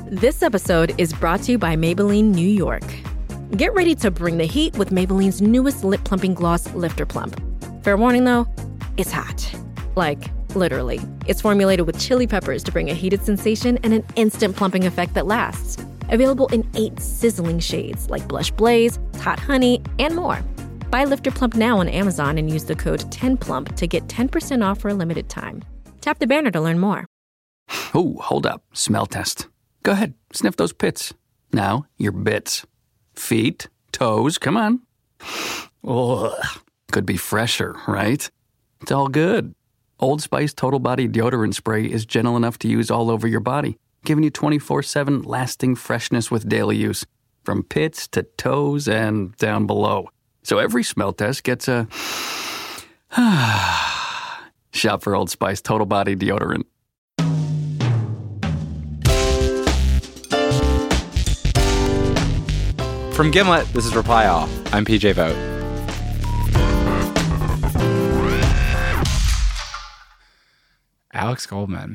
This episode is brought to you by Maybelline New York. Get ready to bring the heat with Maybelline's newest lip plumping gloss, Lifter Plump. Fair warning though, it's hot. Like, literally. It's formulated with chili peppers to bring a heated sensation and an instant plumping effect that lasts. Available in 8 sizzling shades like Blush Blaze, Hot Honey, and more. Buy Lifter Plump now on Amazon and use the code 10PLUMP to get 10% off for a limited time. Tap the banner to learn more. Oh, hold up. Smell test. Go ahead. Sniff those pits. Now, your bits. Feet, toes, come on. Ugh. Could be fresher, right? It's all good. Old Spice Total Body Deodorant Spray is gentle enough to use all over your body, giving you 24/7 lasting freshness with daily use, from pits to toes and down below. So every smell test gets a shop for Old Spice Total Body Deodorant. From Gimlet, this is Reply All. I'm PJ Vogt. Alex Goldman.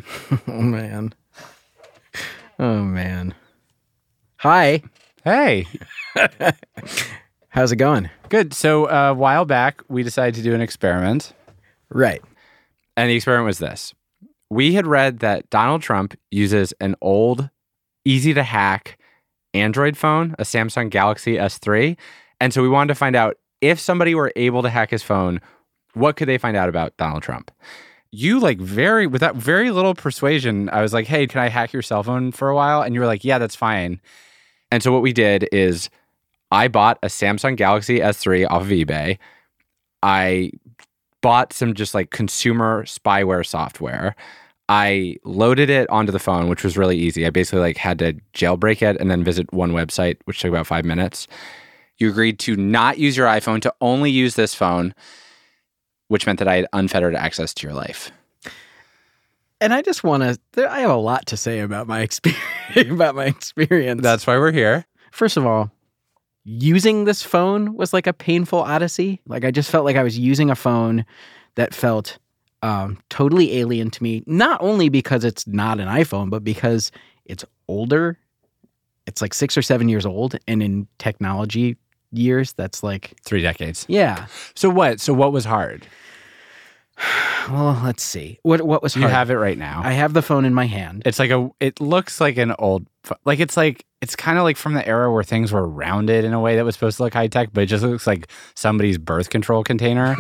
Oh, man. Hi. Hey. How's it going? Good. So a while back, we decided to do an experiment. Right. And the experiment was this. We had read that Donald Trump uses an old, easy-to-hack Android phone, a Samsung Galaxy S3. And so we wanted to find out if somebody were able to hack his phone, what could they find out about Donald Trump? You without very little persuasion, I was like, hey, can I hack your cell phone for a while? And you were like, yeah, that's fine. And so what we did is I bought a Samsung Galaxy S3 off of eBay. I bought some just like consumer spyware software. I loaded it onto the phone, which was really easy. I basically had to jailbreak it and then visit one website, which took about 5 minutes. You agreed to not use your iPhone, to only use this phone, which meant that I had unfettered access to your life. And I just want to, I have a lot to say about my experience. That's why we're here. First of all, using this phone was like a painful odyssey. Like I just felt like I was using a phone that felt totally alien to me, not only because it's not an iPhone, but because it's older. It's like 6 or 7 years old. And in technology years, that's like 3 decades. Yeah. So what was hard? Well, let's see. What was hard? You have it right now. I have the phone in my hand. It looks like an old, it's kind of like from the era where things were rounded in a way that was supposed to look high tech, but it just looks like somebody's birth control container.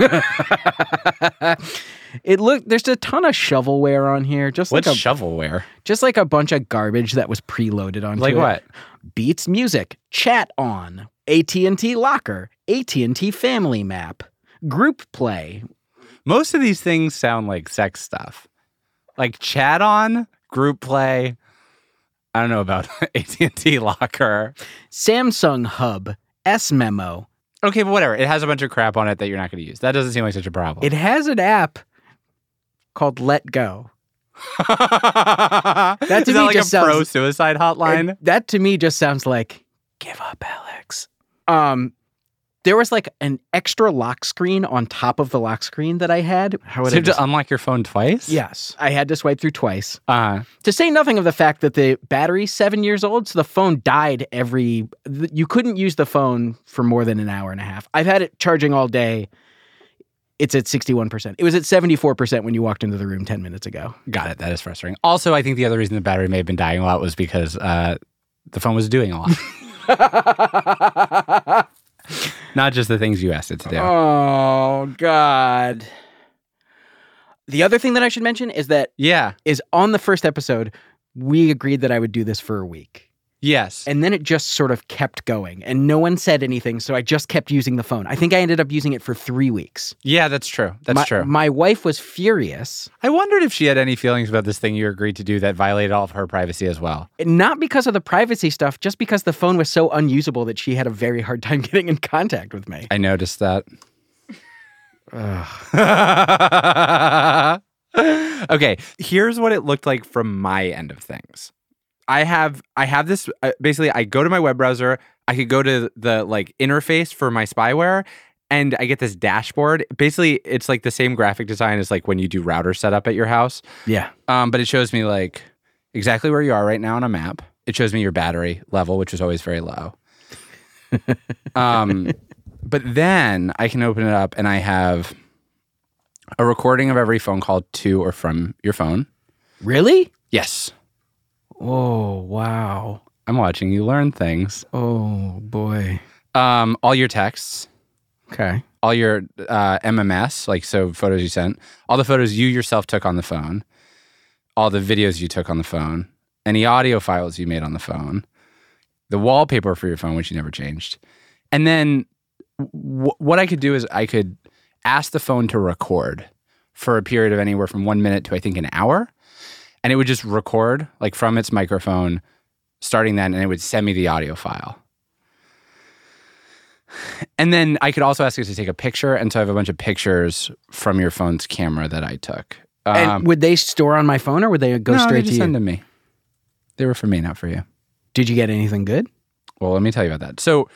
There's a ton of shovelware on here. What's shovelware? Just like a bunch of garbage that was preloaded onto it. Like what? Beats Music, Chat On, AT&T Locker, AT&T Family Map, Group Play. Most of these things sound like sex stuff. Like Chat On, Group Play. I don't know about AT&T Locker. Samsung Hub, S-Memo. Okay, but whatever. It has a bunch of crap on it that you're not going to use. That doesn't seem like such a problem. It has an app called Let Go. That to me just sounds pro-suicide hotline? That to me just sounds like, give up, Alex. There was like an extra lock screen on top of the lock screen that I had. How would to unlock your phone twice? Yes. I had to swipe through twice. To say nothing of the fact that the battery's 7 years old, so the phone died you couldn't use the phone for more than an hour and a half. I've had it charging all day. It's at 61%. It was at 74% when you walked into the room 10 minutes ago. Got it. That is frustrating. Also, I think the other reason the battery may have been dying a lot was because the phone was doing a lot. Not just the things you asked it to do. Oh, God. The other thing that I should mention is that is on the first episode, we agreed that I would do this for a week. Yes. And then it just sort of kept going and no one said anything. So I just kept using the phone. I think I ended up using it for 3 weeks. Yeah, that's true. That's true. My wife was furious. I wondered if she had any feelings about this thing you agreed to do that violated all of her privacy as well. Not because of the privacy stuff, just because the phone was so unusable that she had a very hard time getting in contact with me. I noticed that. Okay, here's what it looked like from my end of things. I have this, basically I go to my web browser, I could go to the interface for my spyware, and I get this dashboard. Basically, it's like the same graphic design as like when you do router setup at your house. Yeah. But it shows me like exactly where you are right now on a map. it shows me your battery level, which is always very low. But then I can open it up and I have a recording of every phone call to or from your phone. Really? Yes. Oh, wow. I'm watching you learn things. Oh, boy. All your texts. Okay. All your MMS, like so photos you sent. All the photos you yourself took on the phone. All the videos you took on the phone. Any audio files you made on the phone. The wallpaper for your phone, which you never changed. And then what I could do is I could ask the phone to record for a period of anywhere from 1 minute to I think an hour. And it would just record like from its microphone, starting then, and it would send me the audio file. And then I could also ask it to take a picture. And so I have a bunch of pictures from your phone's camera that I took. And would they store on my phone or would they go straight to you? Send them to me. They were for me, not for you. Did you get anything good? Well, let me tell you about that. So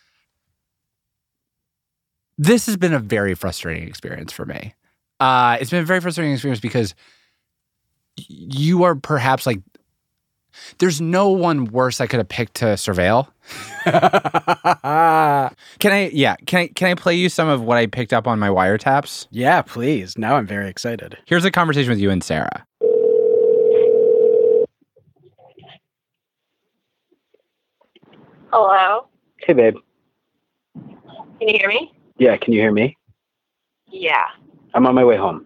this has been a very frustrating experience for me. It's been a very frustrating experience because you are perhaps like, there's no one worse I could have picked to surveil. Can I play you some of what I picked up on my wiretaps? Yeah, please. Now I'm very excited. Here's a conversation with you and Sarah. Hello? Hey, babe. Can you hear me? Yeah, can you hear me? Yeah. I'm on my way home.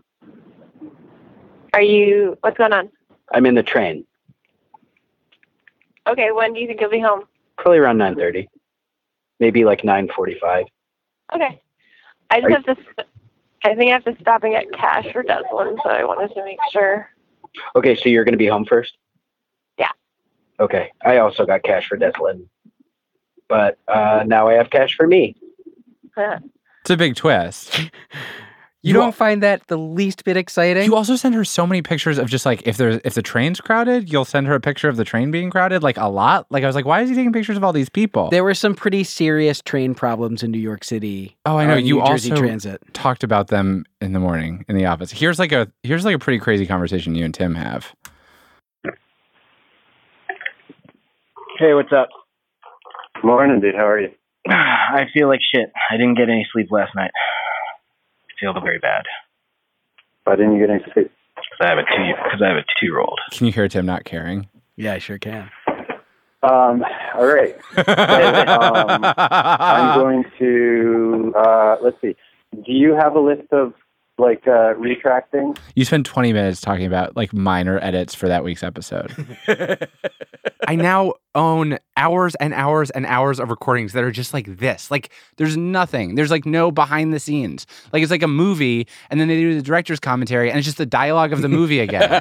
What's going on? I'm in the train. Okay, when do you think you'll be home? Probably around 9:30. Maybe like 9:45. Okay. I think I have to stop and get cash for Deslin, so I wanted to make sure. Okay, so you're going to be home first? Yeah. Okay, I also got cash for Deslin. But now I have cash for me. It's a big twist. You don't find that the least bit exciting? You also send her so many pictures of just like if the train's crowded, you'll send her a picture of the train being crowded, like a lot. Like I was like, why is he taking pictures of all these people? There were some pretty serious train problems in New York City. Oh, I know. You New Jersey also Transit. talked about them in the morning in the office. Here's like a pretty crazy conversation you and Tim have. Hey, what's up? Morning, dude. How are you? I feel like shit. I didn't get any sleep last night. I feel very bad. Why didn't you get any sleep? Because I have a 2-year-old. Can you hear Tim not caring? Yeah, I sure can. All right. I'm going to, let's see. Do you have a list of, like, retracting? You spent 20 minutes talking about, like, minor edits for that week's episode. I now own hours and hours and hours of recordings that are just like this. Like, there's nothing. There's, like, no behind the scenes. Like, it's like a movie, and then they do the director's commentary, and it's just the dialogue of the movie again.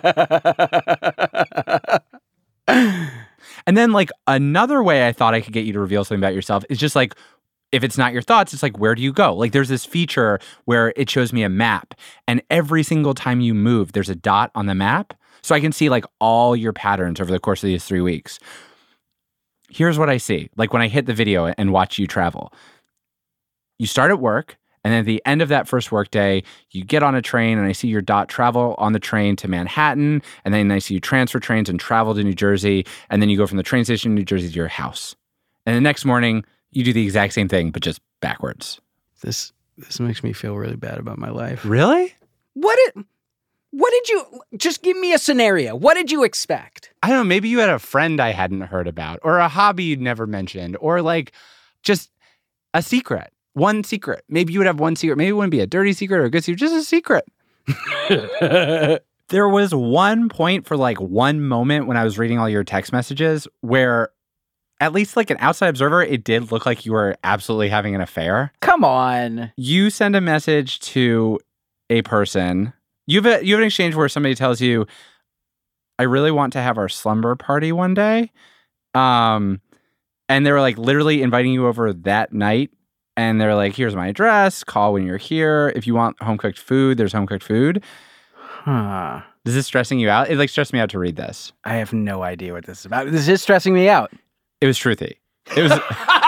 And then, like, another way I thought I could get you to reveal something about yourself is just, like, if it's not your thoughts, it's like, where do you go? Like, there's this feature where it shows me a map, and every single time you move, there's a dot on the map. So I can see, like, all your patterns over the course of these 3 weeks. Here's what I see. Like, when I hit the video and watch you travel. You start at work, and then at the end of that first work day, you get on a train, and I see your dot travel on the train to Manhattan, and then I see you transfer trains and travel to New Jersey, and then you go from the train station in New Jersey to your house. And the next morning, you do the exact same thing, but just backwards. This makes me feel really bad about my life. Really? What did you, just give me a scenario. What did you expect? I don't know, maybe you had a friend I hadn't heard about, or a hobby you'd never mentioned, or like just a secret. One secret. Maybe you would have one secret. Maybe it wouldn't be a dirty secret or a good secret, just a secret. There was one point for like one moment when I was reading all your text messages where, at least like an outside observer, it did look like you were absolutely having an affair. Come on. You send a message to a person. You have an exchange where somebody tells you, I really want to have our slumber party one day. And they were like literally inviting you over that night. And they're like, here's my address. Call when you're here. If you want home-cooked food, there's home-cooked food. Huh. Is this stressing you out? It like stressed me out to read this. I have no idea what this is about. This is stressing me out. It was truthy. It was.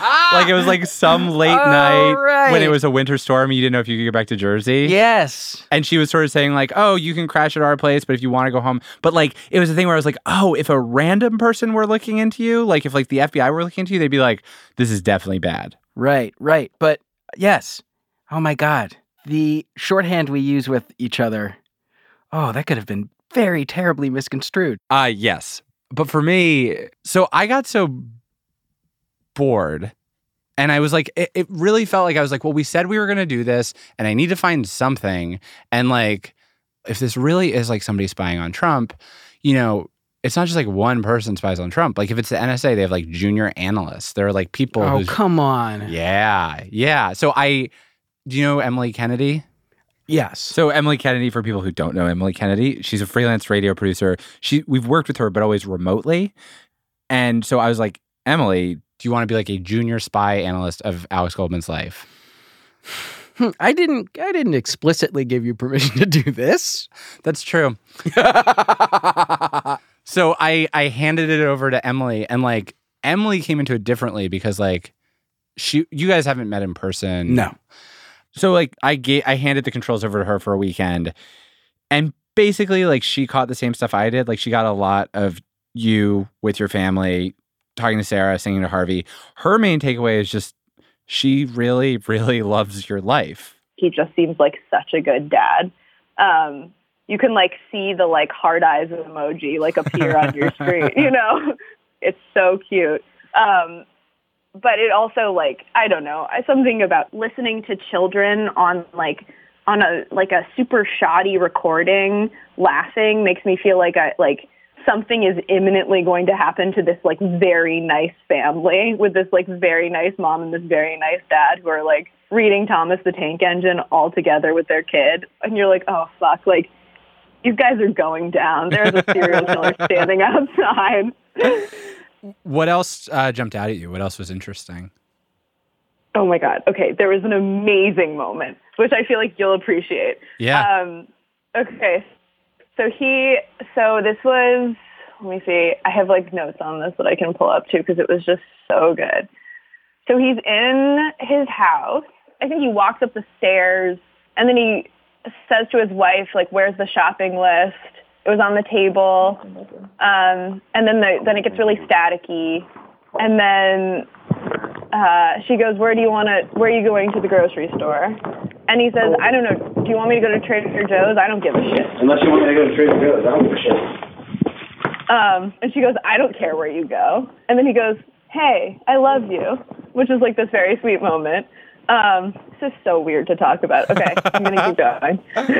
Like it was like some late night when it was a winter storm. You didn't know if you could get back to Jersey. Yes. And she was sort of saying like, oh, you can crash at our place, but if you want to go home. But like, it was a thing where I was like, oh, if a random person were looking into you, like if like the FBI were looking into you, they'd be like, this is definitely bad. Right. But yes. Oh my God. The shorthand we use with each other. Oh, that could have been very terribly misconstrued. Yes. But for me, so I got so bored. And I was like, it really felt like I was like, well, we said we were going to do this and I need to find something. And like, if this really is like somebody spying on Trump, you know, it's not just like one person spies on Trump. Like if it's the NSA, they have like junior analysts. There are like people. Oh, come on. Yeah. So do you know Emily Kennedy? Yes. So Emily Kennedy, for people who don't know Emily Kennedy, she's a freelance radio producer. We've worked with her, but always remotely. And so I was like, Emily, do you want to be like a junior spy analyst of Alex Goldman's life? I didn't explicitly give you permission to do this. That's true. So I handed it over to Emily, and like Emily came into it differently because like you guys haven't met in person. No. So like I handed the controls over to her for a weekend, and basically like she caught the same stuff I did. Like she got a lot of you with your family, talking to Sarah, singing to Harvey. Her main takeaway is just she really, really loves your life. He just seems like such a good dad. You can like see the like heart eyes emoji like appear on your screen, you know? It's so cute. But it also like, I don't know, something about listening to children on a super shoddy recording, laughing makes me feel like something is imminently going to happen to this like very nice family with this like very nice mom and this very nice dad who are like reading Thomas the Tank Engine all together with their kid. And you're like, oh fuck, like these guys are going down. There's a serial killer standing outside. What else jumped out at you? What else was interesting? Oh my God. Okay. There was an amazing moment, which I feel like you'll appreciate. Yeah. Okay. So this was, let me see, I have like notes on this that I can pull up too because it was just so good. So he's in his house. I think he walks up the stairs and then he says to his wife, like, where's the shopping list? It was on the table. And then it gets really staticky. And then she goes, where are you going to the grocery store? And he says, I don't know, do you want me to go to Trader Joe's? I don't give a shit. Unless you want me to go to Trader Joe's, I don't give a shit. And she goes, I don't care where you go. And then he goes, hey, I love you, which is like this very sweet moment. This is so weird to talk about. Okay, I'm going to keep going.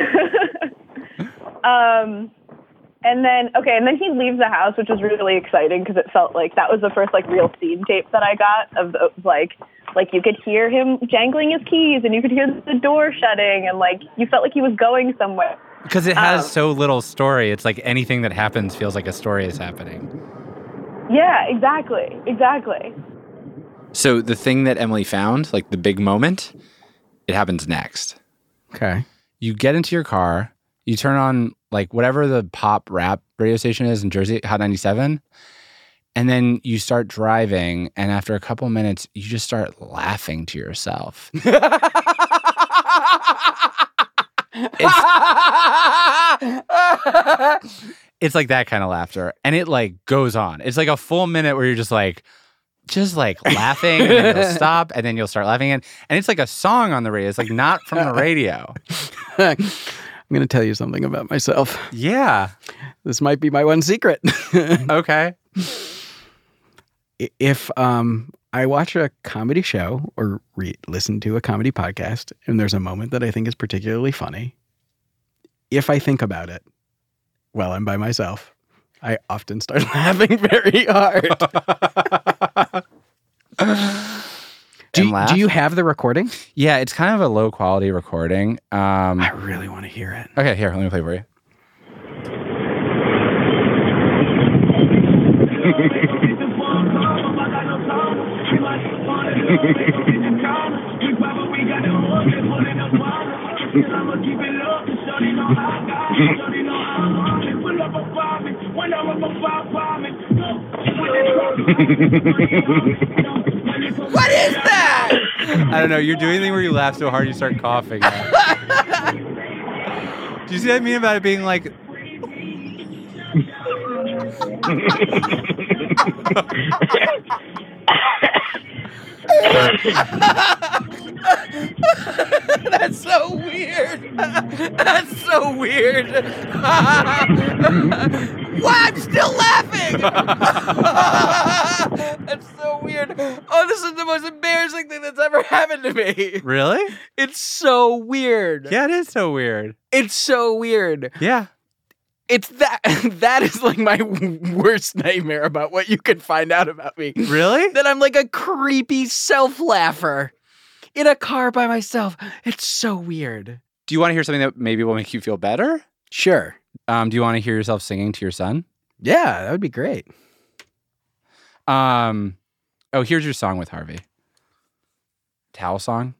And then he leaves the house, which was really exciting because it felt like that was the first like real scene tape that I got of like you could hear him jangling his keys and you could hear the door shutting and like you felt like he was going somewhere. Because it has so little story. It's like anything that happens feels like a story is happening. Yeah, exactly. So the thing that Emily found, like the big moment, it happens next. Okay. You get into your car, you turn on like whatever the pop rap radio station is in Jersey, Hot 97, and then you start driving, and after a couple minutes, you just start laughing to yourself. It's like that kind of laughter, and it like goes on. It's like a full minute where you're just like laughing, and then you'll stop, and then you'll start laughing again. And it's like a song on the radio. It's like not from the radio. I'm going to tell you something about myself. Yeah. This might be my one secret. Okay. If I watch a comedy show or listen to a comedy podcast and there's a moment that I think is particularly funny, if I think about it while I'm by myself, I often start laughing very hard. Do you have the recording? Yeah, it's kind of a low quality recording. I really want to hear it. Okay, here, let me play for you. What is that? I don't know. You're doing the thing where you laugh so hard you start coughing. Do you see what I mean about it being like... That's so weird. That's so weird. Why? I'm still laughing. That's so weird. Oh, this is the most embarrassing thing that's ever happened to me. Really? It's so weird. Yeah, it is so weird. It's so weird. Yeah. It's that is like my worst nightmare about what you can find out about me. Really? That I'm like a creepy self-laugher in a car by myself. It's so weird. Do you want to hear something that maybe will make you feel better? Sure. Do you want to hear yourself singing to your son? Yeah, that would be great. Oh, here's your song with Harvey. Towel song.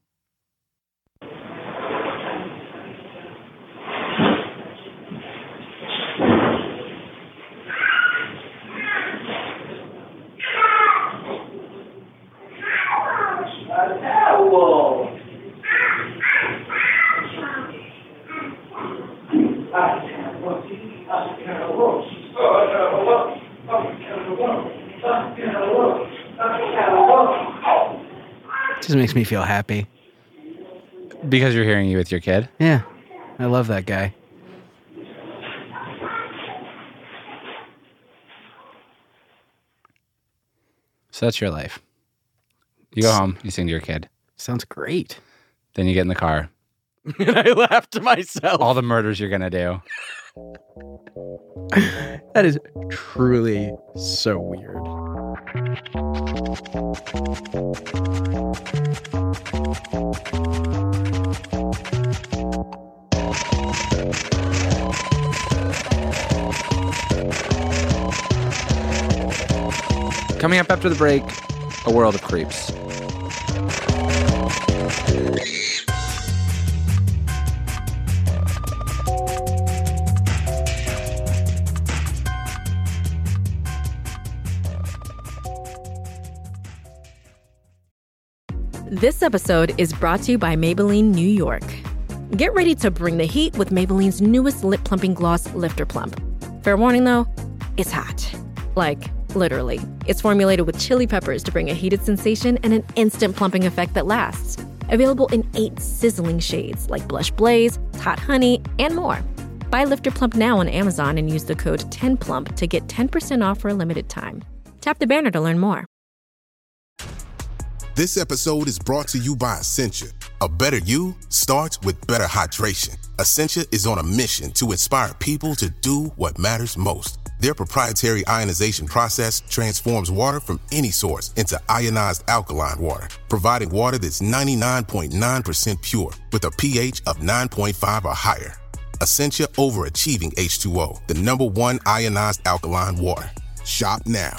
Just makes me feel happy. Because you're hearing you with your kid? Yeah, I love that guy. So that's your life. You go home, you sing to your kid. Sounds great. Then you get in the car. And I laugh to myself. All the murders you're going to do. That is truly so weird. Coming up after the break, a world of creeps. This episode is brought to you by Maybelline New York. Get ready to bring the heat with Maybelline's newest lip plumping gloss, Lifter Plump. Fair warning though, it's hot. Like, literally. It's formulated with chili peppers to bring a heated sensation and an instant plumping effect that lasts. Available in 8 sizzling shades like Blush Blaze, Hot Honey, and more. Buy Lifter Plump now on Amazon and use the code 10PLUMP to get 10% off for a limited time. Tap the banner to learn more. This episode is brought to you by Essentia. A better you starts with better hydration. Essentia is on a mission to inspire people to do what matters most. Their proprietary ionization process transforms water from any source into ionized alkaline water, providing water that's 99.9% pure with a pH of 9.5 or higher. Essentia overachieving H2O, the #1 ionized alkaline water. Shop now.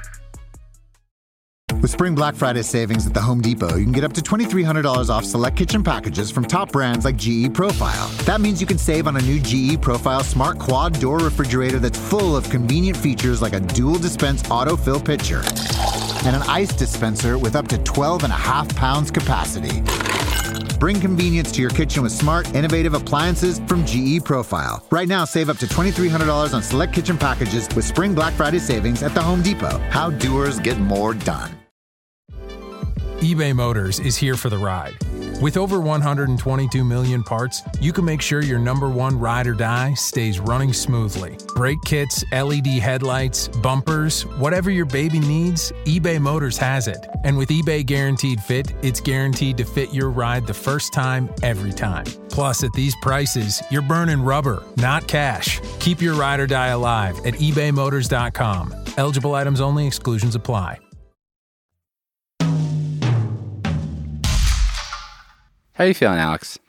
With Spring Black Friday savings at the Home Depot, you can get up to $2,300 off select kitchen packages from top brands like GE Profile. That means you can save on a new GE Profile Smart Quad Door Refrigerator that's full of convenient features like a dual dispense autofill pitcher and an ice dispenser with up to 12.5 pounds capacity. Bring convenience to your kitchen with smart, innovative appliances from GE Profile. Right now, save up to $2,300 on select kitchen packages with Spring Black Friday savings at the Home Depot. How doers get more done. eBay Motors is here for the ride. With over 122 million parts, you can make sure your #1 ride or die stays running smoothly. Brake kits, LED headlights, bumpers, whatever your baby needs, eBay Motors has it. And with eBay Guaranteed Fit, it's guaranteed to fit your ride the first time, every time. Plus, at these prices, you're burning rubber, not cash. Keep your ride or die alive at ebaymotors.com. Eligible items only, exclusions apply. How are you feeling, Alex?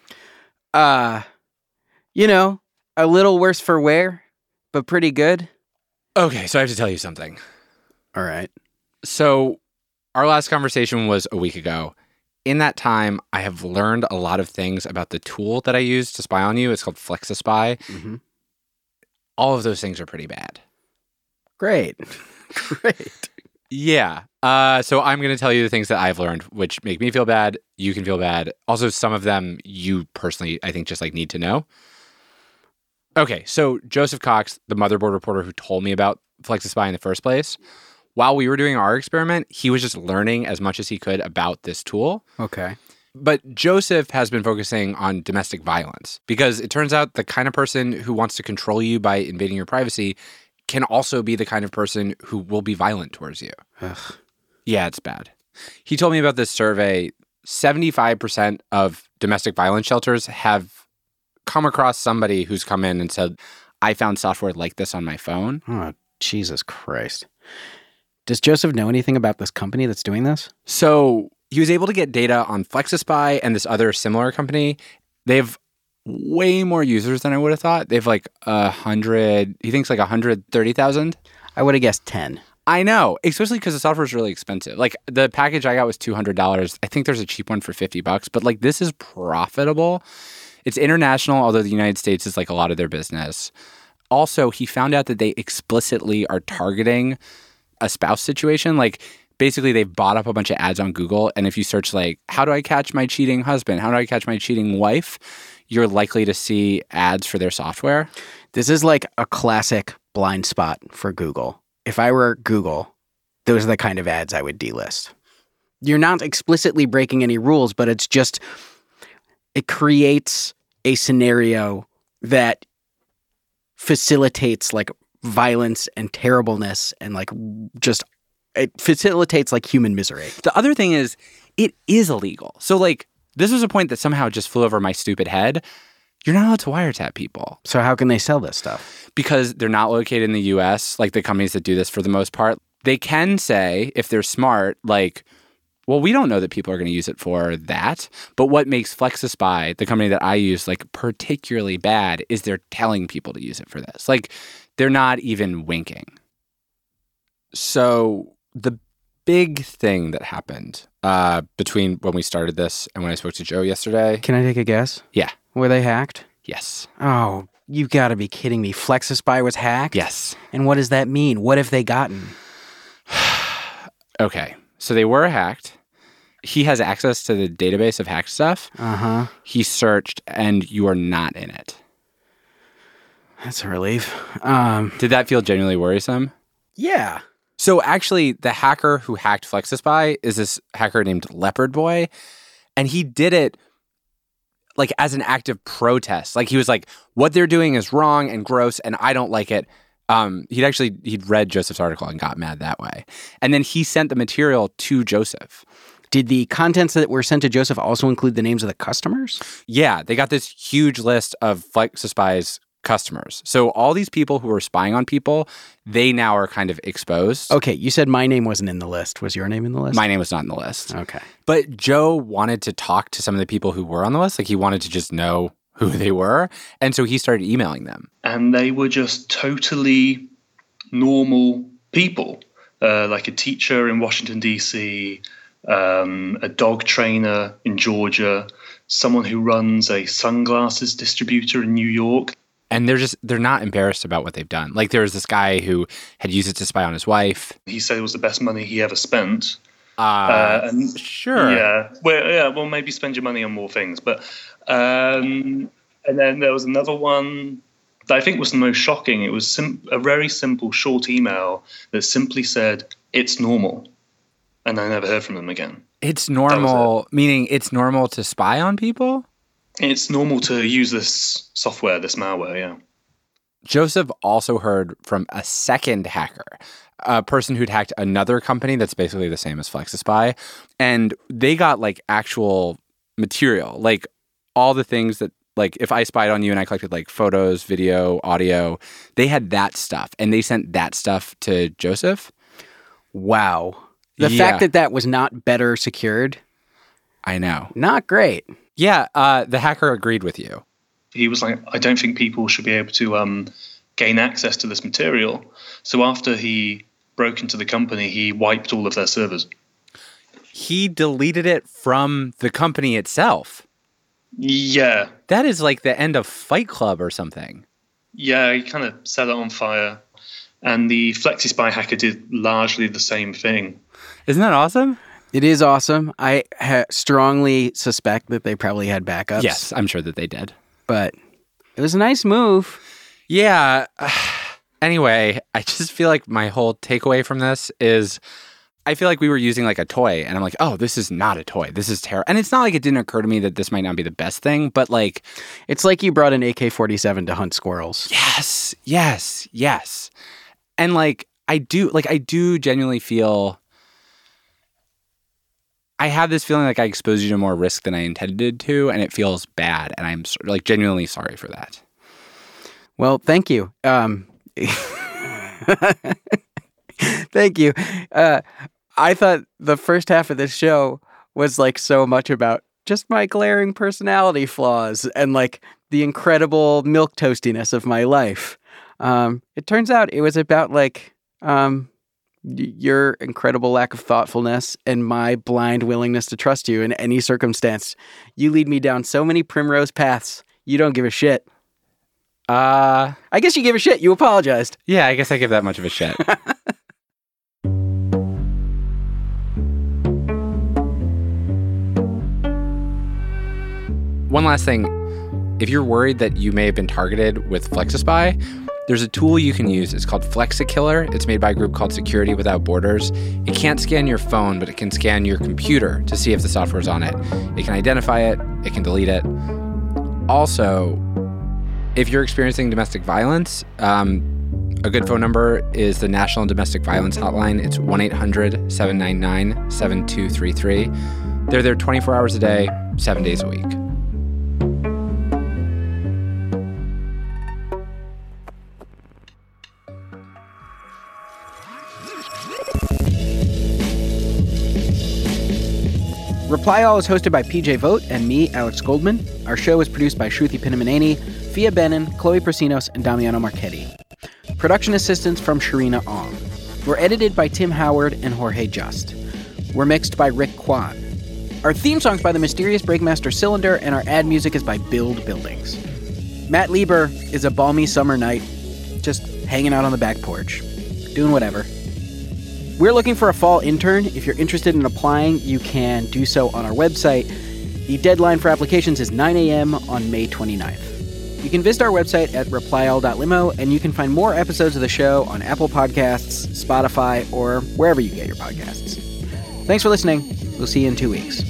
You know, a little worse for wear, but pretty good. Okay, so I have to tell you something. All right. So our last conversation was a week ago. In that time, I have learned a lot of things about the tool that I use to spy on you. It's called FlexiSpy. Mm-hmm. All of those things are pretty bad. Great. Great. Yeah. So I'm going to tell you the things that I've learned, which make me feel bad. You can feel bad. Also, some of them you personally, I think, just like need to know. Okay. So Joseph Cox, the Motherboard reporter who told me about FlexiSpy in the first place, while we were doing our experiment, he was just learning as much as he could about this tool. Okay. But Joseph has been focusing on domestic violence because it turns out the kind of person who wants to control you by invading your privacy can also be the kind of person who will be violent towards you. Ugh. Yeah, it's bad. He told me about this survey. 75% of domestic violence shelters have come across somebody who's come in and said, I found software like this on my phone. Oh, Jesus Christ. Does Joseph know anything about this company that's doing this? So he was able to get data on FlexiSpy and this other similar company. They have way more users than I would have thought. They have like 100, he thinks like 130,000. I would have guessed 10. I know, especially because the software is really expensive. Like the package I got was $200. I think there's a cheap one for $50, but like this is profitable. It's international, although the United States is like a lot of their business. Also, he found out that they explicitly are targeting a spouse situation. Like basically they've bought up a bunch of ads on Google. And if you search like, how do I catch my cheating husband? How do I catch my cheating wife? You're likely to see ads for their software. This is like a classic blind spot for Google. If I were Google, those are the kind of ads I would delist. You're not explicitly breaking any rules, but it's just, it creates a scenario that facilitates like violence and terribleness and like just it facilitates like human misery. The other thing is it is illegal. So like this was a point that somehow just flew over my stupid head. You're not allowed to wiretap people. So how can they sell this stuff? Because they're not located in the US, like the companies that do this for the most part. They can say, if they're smart, like, well, we don't know that people are going to use it for that. But what makes FlexiSpy, the company that I use, like particularly bad is they're telling people to use it for this. Like they're not even winking. So the big thing that happened between when we started this and when I spoke to Joe yesterday. Can I take a guess? Yeah. Were they hacked? Yes. Oh, you've got to be kidding me. FlexiSpy was hacked? Yes. And what does that mean? What have they gotten? Okay. So they were hacked. He has access to the database of hacked stuff. Uh-huh. He searched and you are not in it. That's a relief. Did that feel genuinely worrisome? Yeah. So actually, the hacker who hacked FlexiSpy is this hacker named Leopard Boy. And he did it like as an act of protest. Like he was like, what they're doing is wrong and gross and I don't like it. He'd read Joseph's article and got mad that way. And then he sent the material to Joseph. Did the contents that were sent to Joseph also include the names of the customers? Yeah, they got this huge list of FlexiSpy's customers. So all these people who are spying on people, they now are kind of exposed. Okay, you said my name wasn't in the list. Was your name in the list? My name was not in the list. Okay. But Joe wanted to talk to some of the people who were on the list. Like he wanted to just know who they were. And so he started emailing them. And they were just totally normal people, like a teacher in Washington, D.C., a dog trainer in Georgia, someone who runs a sunglasses distributor in New York. And they're not embarrassed about what they've done. Like there was this guy who had used it to spy on his wife. He said it was the best money he ever spent. Sure. Yeah. Well, maybe spend your money on more things. But and then there was another one that I think was the most shocking. It was a very simple, short email that simply said, "It's normal." And I never heard from them again. It's normal, meaning it's normal to spy on people? It's normal to use this software, this malware, yeah. Joseph also heard from a second hacker, a person who'd hacked another company that's basically the same as FlexiSpy. And they got like actual material, like all the things that, like if I spied on you and I collected like photos, video, audio, they had that stuff and they sent that stuff to Joseph. Wow. The fact that that was not better secured. I know. Not great. Yeah, the hacker agreed with you. He was like, I don't think people should be able to gain access to this material. So after he broke into the company, he wiped all of their servers. He deleted it from the company itself. Yeah. That is like the end of Fight Club or something. Yeah, he kind of set it on fire. And the FlexiSpy hacker did largely the same thing. Isn't that awesome? It is awesome. I strongly suspect that they probably had backups. Yes, I'm sure that they did. But it was a nice move. Yeah. Anyway, I just feel like my whole takeaway from this is I feel like we were using like a toy, and I'm like, oh, this is not a toy. This is terrible. And it's not like it didn't occur to me that this might not be the best thing, but like... It's like you brought an AK-47 to hunt squirrels. Yes. And like, I do genuinely feel... I have this feeling like I exposed you to more risk than I intended to, and it feels bad, and I'm like genuinely sorry for that. Well, thank you. Thank you. I thought the first half of this show was like so much about just my glaring personality flaws and like the incredible milquetoastiness of my life. It turns out it was about like your incredible lack of thoughtfulness and my blind willingness to trust you in any circumstance. You lead me down so many primrose paths. You don't give a shit. I guess you gave a shit. You apologized. Yeah, I guess I give that much of a shit. One last thing. If you're worried that you may have been targeted with FlexiSpy, there's a tool you can use. It's called FlexiKiller. It's made by a group called Security Without Borders. It can't scan your phone, but it can scan your computer to see if the software is on it. It can identify it. It can delete it. Also, if you're experiencing domestic violence, a good phone number is the National Domestic Violence Hotline. It's 1-800-799-7233. They're there 24 hours a day, 7 days a week. Reply All is hosted by PJ Vogt and me, Alex Goldman. Our show is produced by Shruti Pinamaneni, Fia Benin, Chloe Prasinos, and Damiano Marchetti. Production assistance from Sharina Ong. We're edited by Tim Howard and Jorge Just. We're mixed by Rick Kwan. Our theme song's by the mysterious Breakmaster Cylinder, and our ad music is by Build Buildings. Matt Lieber is a balmy summer night, just hanging out on the back porch, doing whatever. We're looking for a fall intern. If you're interested in applying, you can do so on our website. The deadline for applications is 9 a.m. on May 29th. You can visit our website at replyall.limo, and you can find more episodes of the show on Apple Podcasts, Spotify, or wherever you get your podcasts. Thanks for listening. We'll see you in 2 weeks.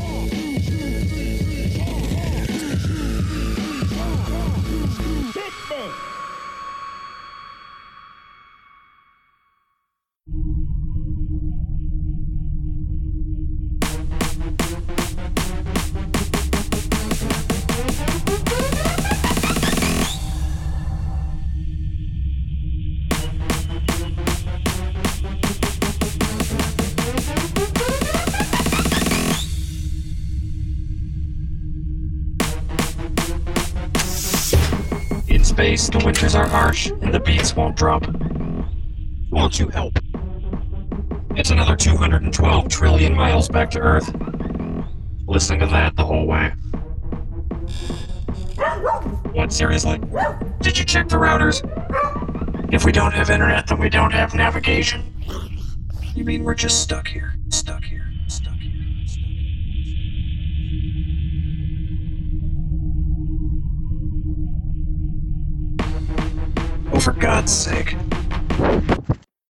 In space, the winters are harsh and the beats won't drop. Won't you help? It's another 212 trillion miles back to Earth. Listening to that the whole way. What, seriously? Did you check the routers? If we don't have internet, then we don't have navigation. You mean we're just stuck here, stuck here, stuck here, stuck here? Oh, for God's sake.